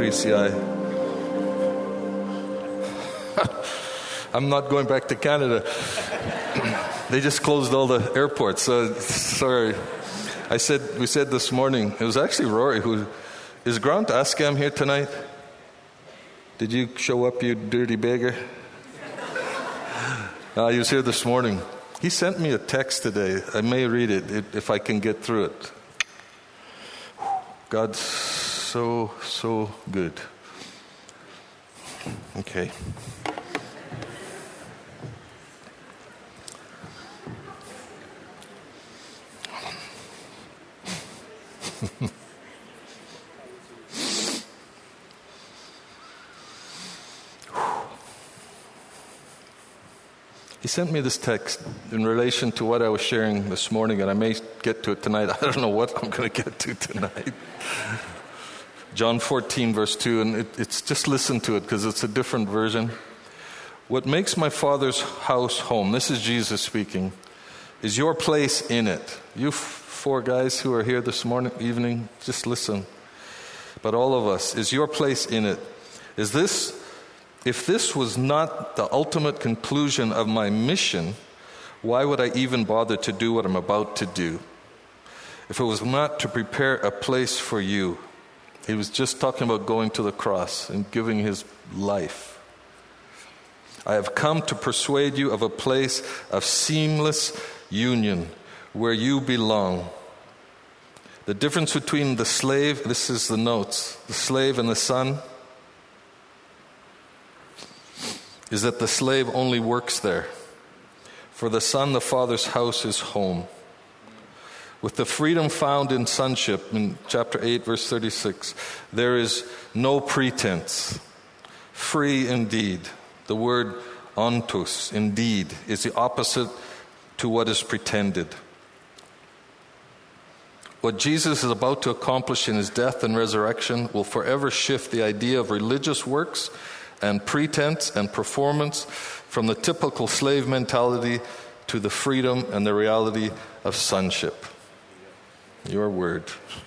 ACI. I'm not going back to Canada. They just closed all the airports. Sorry. We said this morning, it was actually Rory who, is Grant Askam here tonight? Did you show up, you dirty beggar? He was here this morning. He sent me a text today. I may read it if I can get through it. God's so good. Okay. He sent me this text in relation to what I was sharing this morning, and I may get to it tonight. I don't know what I'm going to get to tonight. John 14, verse 2, and it's just listen to it because it's a different version. What makes my Father's house home, this is Jesus speaking, is your place in it. You four guys who are here this evening, just listen. But all of us, is your place in it. If this was not the ultimate conclusion of my mission, why would I even bother to do what I'm about to do? If it was not to prepare a place for you. He was just talking about going to the cross and giving his life. I have come to persuade you of a place of seamless union where you belong. The difference between the slave, this is the notes, the slave and the son, is that the slave only works there. For the son, the Father's house is home. With the freedom found in sonship, in chapter 8, verse 36, there is no pretense. Free indeed. The word ontos, indeed, is the opposite to what is pretended. What Jesus is about to accomplish in his death and resurrection will forever shift the idea of religious works and pretense and performance from the typical slave mentality to the freedom and the reality of sonship. Your word.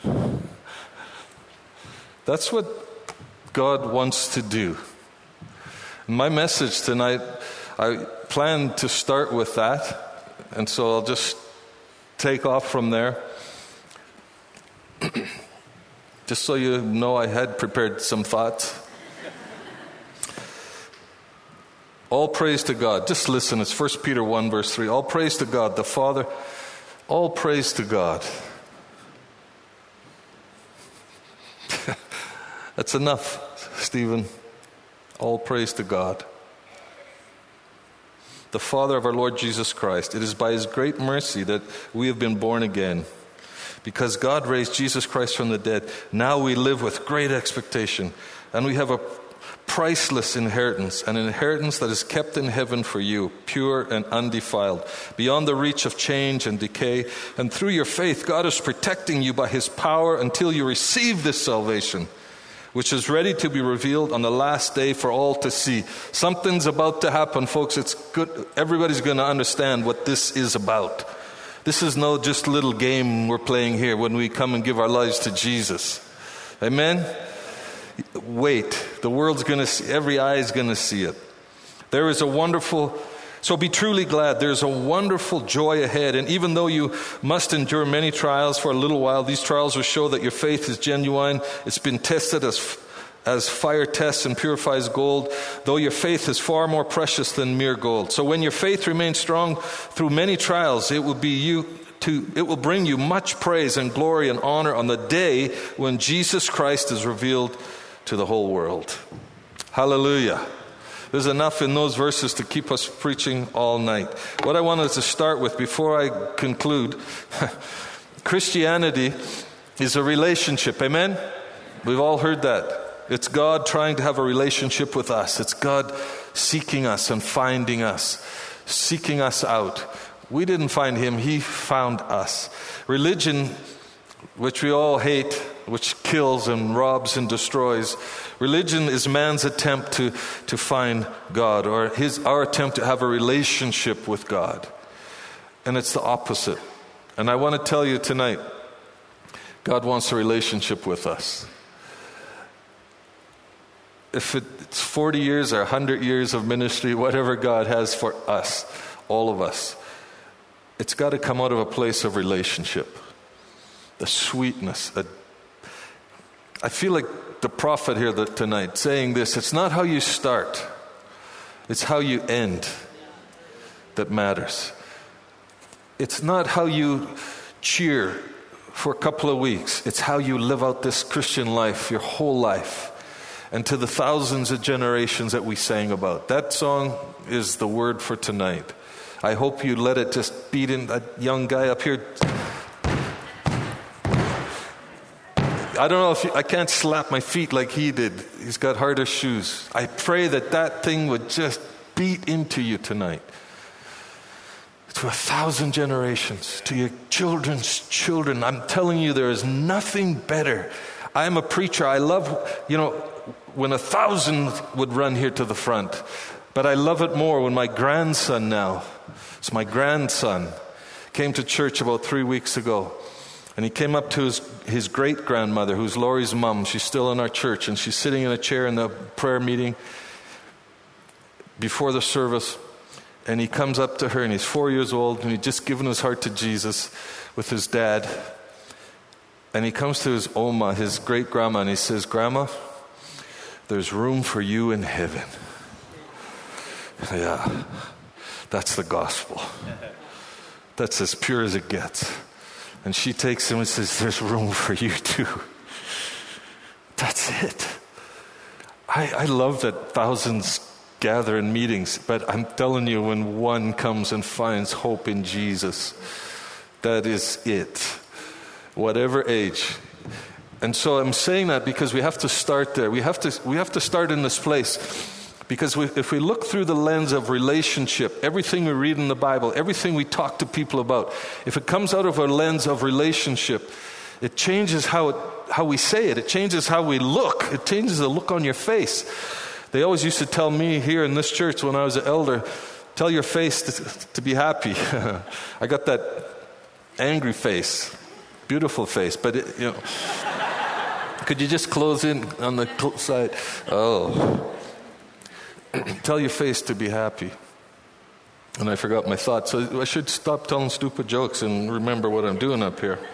That's what God wants to do. My message tonight, I plan to start with that, and so I'll just take off from there. Just so you know, I had prepared some thoughts. All praise to God. Just listen, it's 1 Peter 1, verse 3. All praise to God, the Father. All praise to God. That's enough, Stephen. All praise to God. The Father of our Lord Jesus Christ. It is by his great mercy that we have been born again. Because God raised Jesus Christ from the dead, now we live with great expectation. And we have a priceless inheritance, an inheritance that is kept in heaven for you, pure and undefiled, beyond the reach of change and decay. And through your faith, God is protecting you by his power until you receive this salvation, which is ready to be revealed on the last day for all to see. Something's about to happen, folks. It's good. Everybody's going to understand what this is about. This is no just little game we're playing here when we come and give our lives to Jesus. Amen? Wait. The world's going to see, every eye is going to see it. There is a wonderful, so be truly glad. There's a wonderful joy ahead. And even though you must endure many trials for a little while, these trials will show that your faith is genuine. It's been tested as fire tests and purifies gold, though your faith is far more precious than mere gold. So when your faith remains strong through many trials, it will bring you much praise and glory and honor on the day when Jesus Christ is revealed to the whole world. Hallelujah. There's enough in those verses to keep us preaching all night. What I wanted to start with before I conclude, Christianity is a relationship. Amen? We've all heard that. It's God trying to have a relationship with us. It's God seeking us and finding us, seeking us out. We didn't find him, he found us. Religion, which we all hate, which kills and robs and destroys. Religion is man's attempt to find God, or our attempt to have a relationship with God. And it's the opposite. And I want to tell you tonight, God wants a relationship with us. if it's 40 years or 100 years of ministry, whatever God has for us, all of us, it's got to come out of a place of relationship. The sweetness. I feel like the prophet here tonight saying this, it's not how you start, it's how you end that matters. It's not how you cheer for a couple of weeks, it's how you live out this Christian life, your whole life. And to the thousands of generations that we sang about. That song is the word for tonight. I hope you let it just beat in. That young guy up here, I don't know if I can't slap my feet like he did. He's got harder shoes. I pray that thing would just beat into you tonight. To 1,000 generations, to your children's children. I'm telling you, there is nothing better. I'm a preacher. I love, when 1,000 would run here to the front. But I love it more when my grandson now, it's my grandson, came to church about 3 weeks ago. And he came up to his great-grandmother, who's Laurie's mom. She's still in our church. And she's sitting in a chair in the prayer meeting before the service. And he comes up to her, and he's 4 years old. And he'd just given his heart to Jesus with his dad. And he comes to his Oma, his great-grandma, and he says, "Grandma, there's room for you in heaven." Yeah, that's the gospel. That's as pure as it gets. And she takes him and says, "There's room for you too." That's it. I love that thousands gather in meetings, but I'm telling you, when one comes and finds hope in Jesus, that is it. Whatever age. And so I'm saying that because we have to start there. We have to start in this place. Because if we look through the lens of relationship, everything we read in the Bible, everything we talk to people about, if it comes out of a lens of relationship, it changes how we say it. It changes how we look. It changes the look on your face. They always used to tell me here in this church when I was an elder, tell your face to be happy. I got that angry face. Beautiful face, but could you just close in on the side? Oh. Tell your face to be happy. And I forgot my thought, so I should stop telling stupid jokes and remember what I'm doing up here.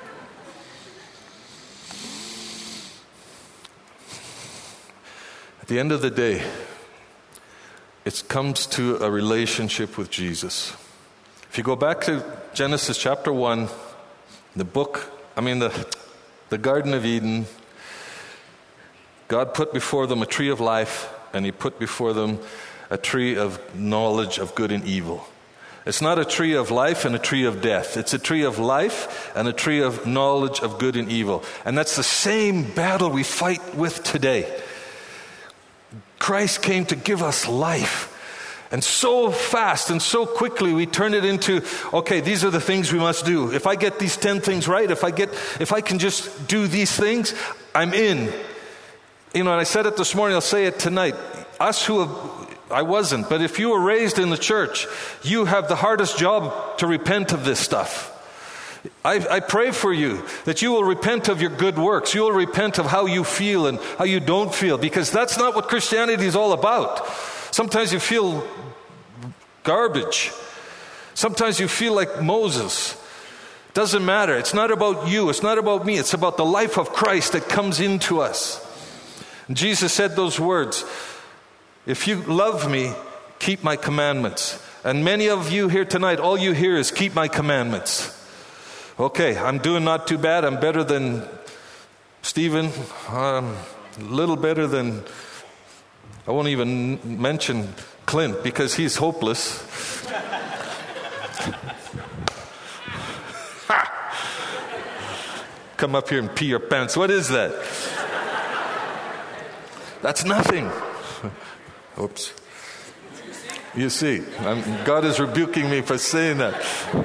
At the end of the day, it comes to a relationship with Jesus. If you go back to Genesis chapter 1, the Garden of Eden, God put before them a tree of life, and he put before them a tree of knowledge of good and evil. It's not a tree of life and a tree of death. It's a tree of life and a tree of knowledge of good and evil. And that's the same battle we fight with today. Christ came to give us life. And so fast and so quickly we turn it into, okay, these are the things we must do. If I get these 10 things right, if I can just do these things, I'm in. And I said it this morning, I'll say it tonight. I wasn't, but if you were raised in the church, you have the hardest job to repent of this stuff. I pray for you that you will repent of your good works. You will repent of how you feel and how you don't feel, because that's not what Christianity is all about. Sometimes you feel garbage. Sometimes you feel like Moses. Doesn't matter. It's not about you. It's not about me. It's about the life of Christ that comes into us. And Jesus said those words, "If you love me, keep my commandments." And many of you here tonight, all you hear is keep my commandments. Okay, I'm doing not too bad. I'm better than Stephen. A little better than, I won't even mention Clint because he's hopeless. Come up here and pee your pants. What is that? That's nothing. Oops. You see, God is rebuking me for saying that.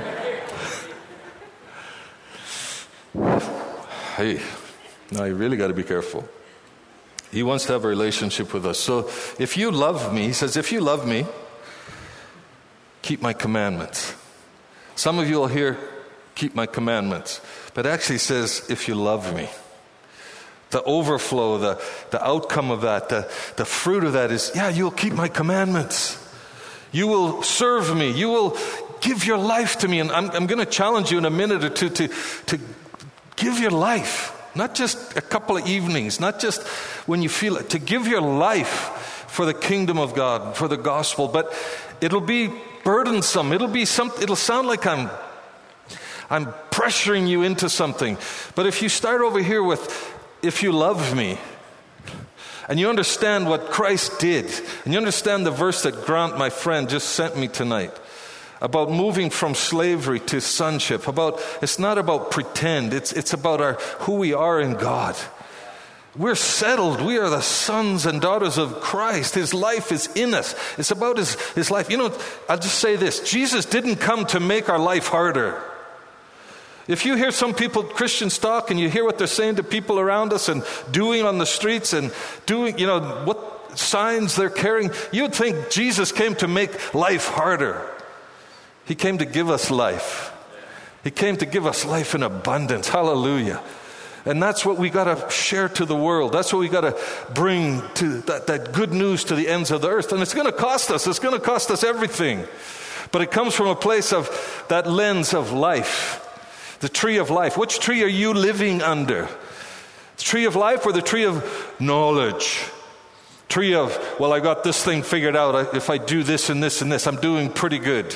Hey, now you really got to be careful. He wants to have a relationship with us. So if you love me, he says, if you love me, keep my commandments. Some of you will hear, keep my commandments. But actually he says, if you love me. The overflow, the outcome of that, the fruit of that is, you'll keep my commandments. You will serve me. You will give your life to me. And I'm going to challenge you in a minute or two to give your life. Not just a couple of evenings, not just when you feel it. To give your life for the kingdom of God, for the gospel. But it'll be burdensome. It'll sound like I'm pressuring you into something. But if you start over here with, if you love me, and you understand what Christ did, and you understand the verse that Grant, my friend, just sent me tonight, about moving from slavery to sonship, it's not about pretend, it's about who we are in God. We're settled. We are the sons and daughters of Christ. His life is in us. It's about his life. I'll just say this. Jesus didn't come to make our life harder. If you hear some people, Christians, talk, and you hear what they're saying to people around us and doing on the streets and doing, what signs they're carrying, you'd think Jesus came to make life harder. He came to give us life. He came to give us life in abundance. Hallelujah. And that's what we got to share to the world. That's what we got to bring to that good news to the ends of the earth. And it's going to cost us. It's going to cost us everything. But it comes from a place of that lens of life. The tree of life. Which tree are you living under? The tree of life or the tree of knowledge? Tree of, I got this thing figured out. If I do this and this and this, I'm doing pretty good.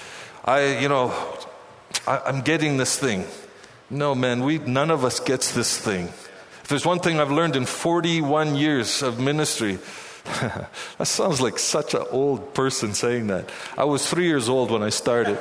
I'm getting this thing. No, man, none of us gets this thing. If there's one thing I've learned in 41 years of ministry, that sounds like such an old person saying that. I was 3 years old when I started.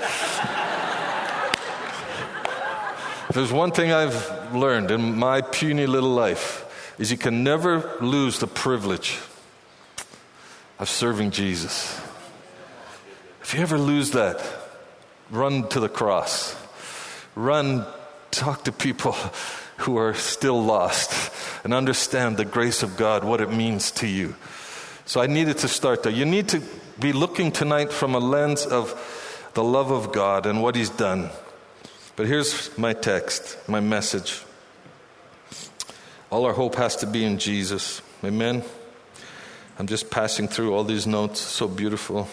If there's one thing I've learned in my puny little life, is you can never lose the privilege of serving Jesus. If you ever lose that, run to the cross. Run, talk to people who are still lost and understand the grace of God, what it means to you. So I needed to start there. You need to be looking tonight from a lens of the love of God and what He's done. But here's my text, my message. All our hope has to be in Jesus. Amen? I'm just passing through all these notes, so beautiful.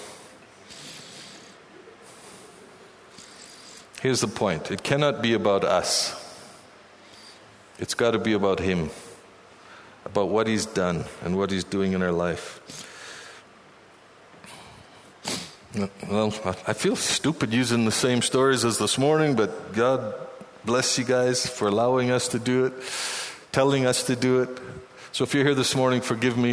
Here's the point. It cannot be about us. It's got to be about Him, about what He's done and what He's doing in our life. Well, I feel stupid using the same stories as this morning, but God bless you guys for allowing us to do it, telling us to do it. So if you're here this morning, forgive me.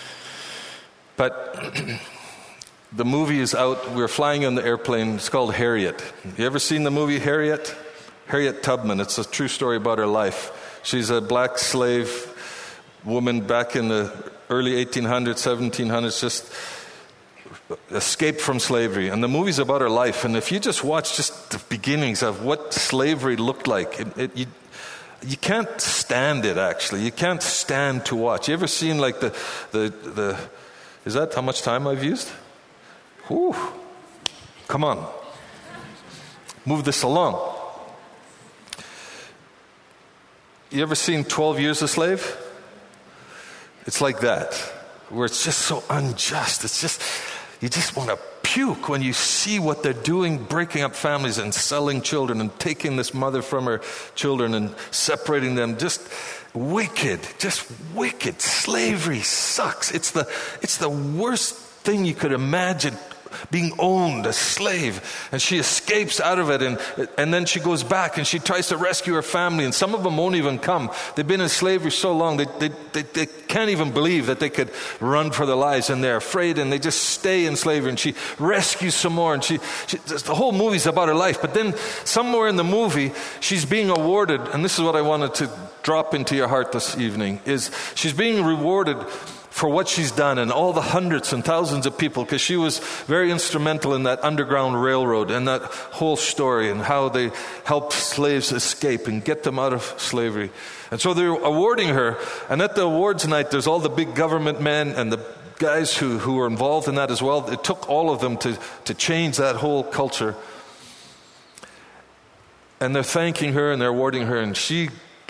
But the movie is out. We're flying on the airplane. It's called Harriet. You ever seen the movie Harriet? Harriet Tubman. It's a true story about her life. She's a black slave woman back in the early 1800s, 1700s, just escaped from slavery. And the movie's about her life. And if you just watch just the beginnings of what slavery looked like, you can't stand it, actually. You can't stand to watch. You ever seen like the is that how much time I've used? Whew. Come on. Move this along. You ever seen 12 Years a Slave? It's like that, where it's just so unjust. It's just, you just want to puke when you see what they're doing, breaking up families and selling children and taking this mother from her children and separating them. Just wicked. Slavery sucks. It's the worst thing you could imagine, being owned, a slave. And she escapes out of it, and then she goes back and she tries to rescue her family, and some of them won't even come. They've been in slavery so long they can't even believe that they could run for their lives, and they're afraid, and they just stay in slavery. And she rescues some more, and she the whole movie's about her life. But then somewhere in the movie, she's being awarded, and this is what I wanted to drop into your heart this evening, is she's being rewarded for what she's done, and all the hundreds and thousands of people, because she was very instrumental in that Underground Railroad and that whole story and how they helped slaves escape and get them out of slavery. And so they're awarding her, and at the awards night, there's all the big government men and the guys who were involved in that as well. It took all of them to change that whole culture. And they're thanking her and they're awarding her, and she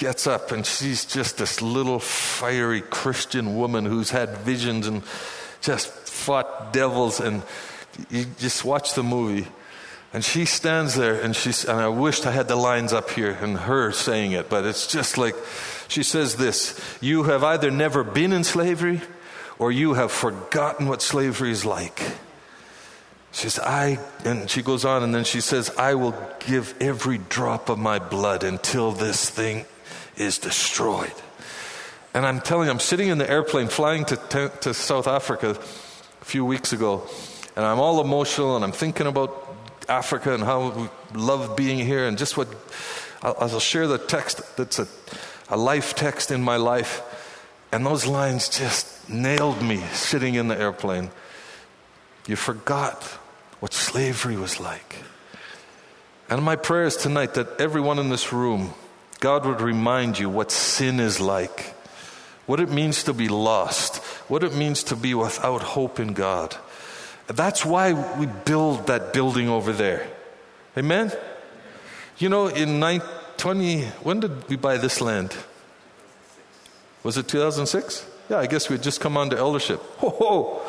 gets up, and she's just this little fiery Christian woman who's had visions and just fought devils. And you just watch the movie, and she stands there, and I wished I had the lines up here and her saying it, but it's just like, she says this: you have either never been in slavery or you have forgotten what slavery is like. She says, and she goes on, and then she says, I will give every drop of my blood until this thing is destroyed. And I'm telling you, I'm sitting in the airplane flying to South Africa a few weeks ago, and I'm all emotional, and I'm thinking about Africa and how we love being here, and just what I'll share the text that's a life text in my life, and those lines just nailed me sitting in the airplane. You forgot what slavery was like. And my prayer is tonight that everyone in this room, God would remind you what sin is like, what it means to be lost, what it means to be without hope in God. That's why we build that building over there. Amen? You know, when did we buy this land? Was it 2006? Yeah, I guess we'd just come on to eldership. Ho!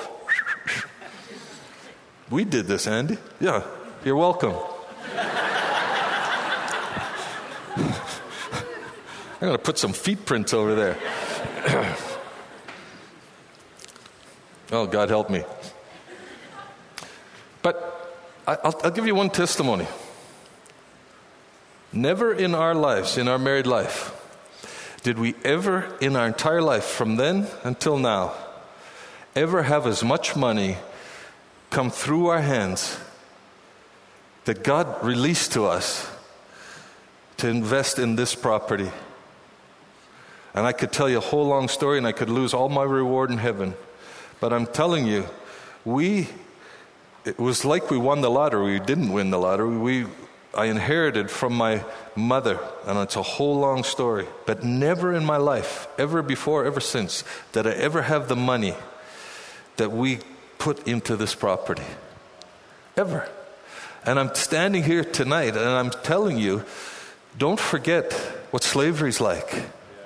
We did this, Andy. Yeah, you're welcome. I'm going to put some feet prints over there. Oh, God help me. But I'll give you one testimony. Never in our lives, in our married life, did we ever, in our entire life, from then until now, ever have as much money come through our hands that God released to us to invest in this property. And I could tell you a whole long story, and I could lose all my reward in heaven. But I'm telling you, it was like we won the lottery. We didn't win the lottery. I inherited from my mother, and it's a whole long story. But never in my life, ever before, ever since, did I ever have the money that we put into this property. Ever. And I'm standing here tonight, and I'm telling you, don't forget what slavery's like.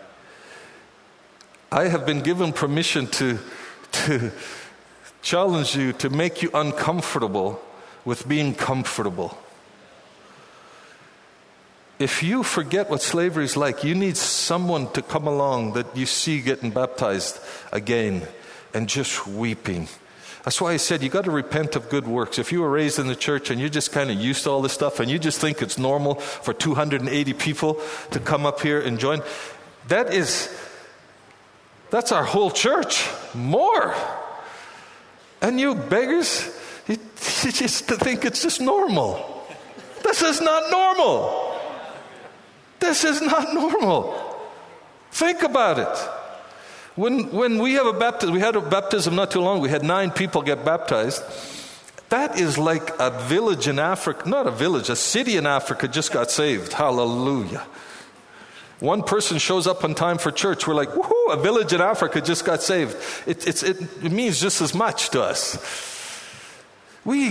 I have been given permission to challenge you, to make you uncomfortable with being comfortable. If you forget what slavery is like, you need someone to come along that you see getting baptized again and just weeping. That's why I said you got to repent of good works. If you were raised in the church and you're just kind of used to all this stuff and you just think it's normal for 280 people to come up here and join, that's our whole church. More. And you beggars, you just think it's just normal. This is not normal. This is not normal. Think about it. When we have a baptism, we had a baptism not too long. We had 9 people get baptized. That is like a village in Africa, not a village, a city in Africa just got saved. Hallelujah. One person shows up on time for church. We're like, woohoo, a village in Africa just got saved. It means just as much to us. We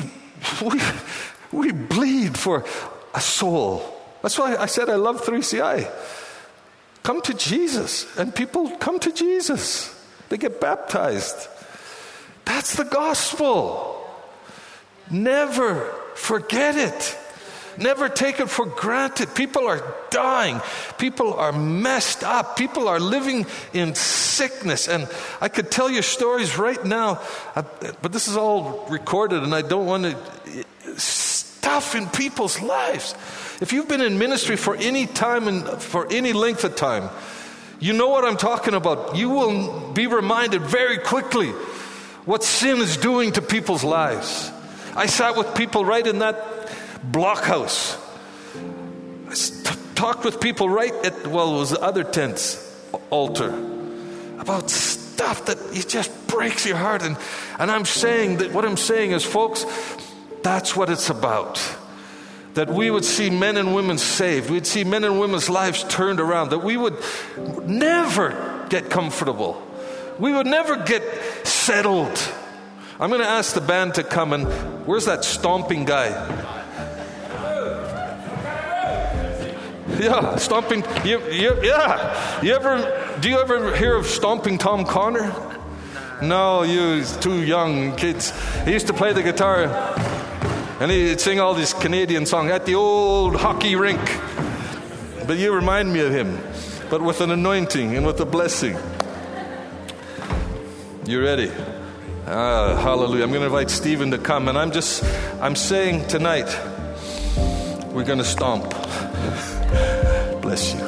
bleed for a soul. That's why I said I love 3CI. Come to Jesus. And people come to Jesus. They get baptized. That's the gospel. Never forget it. Never take it for granted. People are dying. People are messed up. People are living in sickness. And I could tell you stories right now, but this is all recorded, and I don't want to... Stuff in people's lives. If you've been in ministry for any time and for any length of time, you know what I'm talking about. You will be reminded very quickly what sin is doing to people's lives. I sat with people right in that blockhouse. I talked with people right at, it was the other tent's altar about stuff that it just breaks your heart. And I'm saying that what I'm saying is, folks, that's what it's about. That we would see men and women saved. We'd see men and women's lives turned around. That we would never get comfortable. We would never get settled. I'm going to ask the band to come, and where's that stomping guy? Yeah, stomping. Yeah. Do you ever hear of Stomping Tom Connor? No, you too young kids. He used to play the guitar, and he'd sing all these Canadian songs at the old hockey rink. But you remind me of him, but with an anointing and with a blessing. You ready? Hallelujah. I'm going to invite Stephen to come, and I'm saying tonight, we're going to stomp. Bless you.